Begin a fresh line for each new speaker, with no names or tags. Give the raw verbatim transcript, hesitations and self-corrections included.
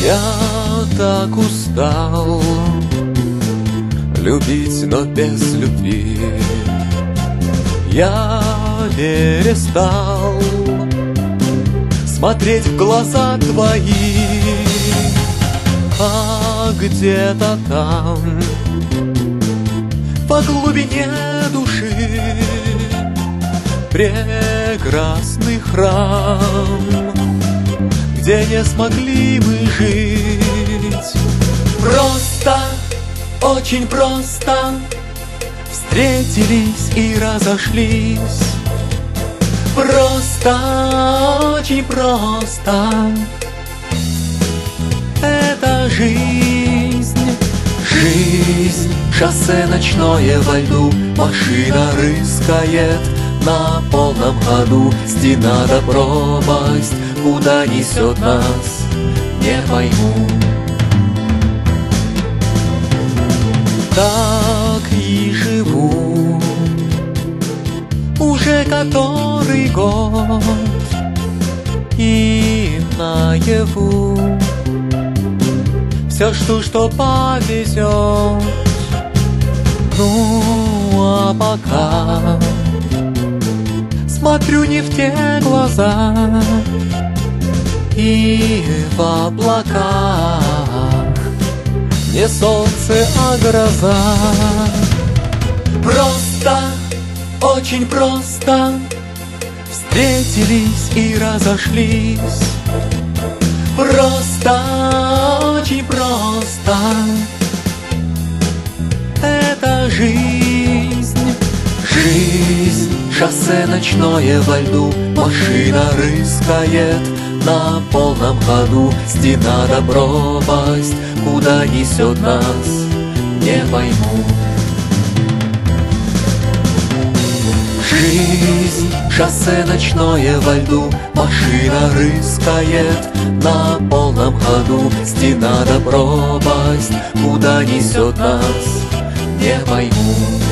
Я так устал любить, но без любви. Я перестал смотреть в глаза твои, а где-то там, по глубине души, прекрасный храм, где не смогли мы жить. Просто, очень просто встретились и разошлись. Просто, очень просто это жизнь. Жизнь, шоссе ночное во льду, машина рыскает на полном ходу. Стена да пропасть, куда несет нас, не пойму. Так и живу уже который год, и наяву все жду, что повезет. Ну а пока смотрю не в те глаза, и в облаках не солнце, а гроза. Просто, очень просто встретились и разошлись. Просто, очень просто это жизнь. Жизнь, шоссе ночное во льду, машина рыскает на полном ходу. Стена да пропасть, куда несет нас, не пойму. Жизнь, шоссе ночное во льду, машина рыскает на полном ходу. Стена да пропасть, куда несет нас, не пойму.